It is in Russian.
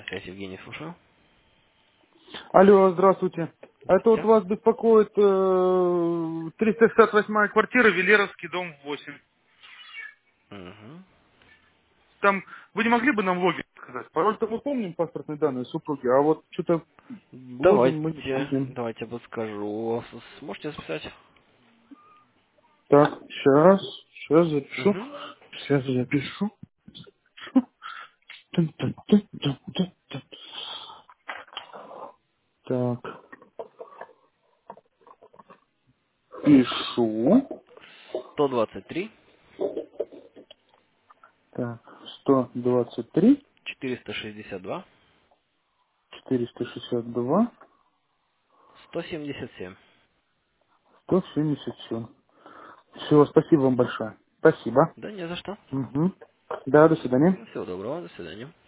Связь, Евгений, слушаю. Алло, здравствуйте. Это вот Здравствуйте. вас беспокоит 368-я квартира, Велеровский, дом 8. Угу. Там, вы не могли бы нам логин сказать? Пароль-то мы помним, паспортные данные супруги, а вот что-то логин мы не помним. Давайте подскажу. Сможете записать? Так, сейчас запишу. Угу. Сейчас запишу. Тун-тун-тун-тун-тун-тун. Так, пишу. 123 Так, 123, 462 462, 177. 177. Все, спасибо вам большое. Спасибо. Да не за что. Угу. Да, до свидания. Всего доброго, до свидания.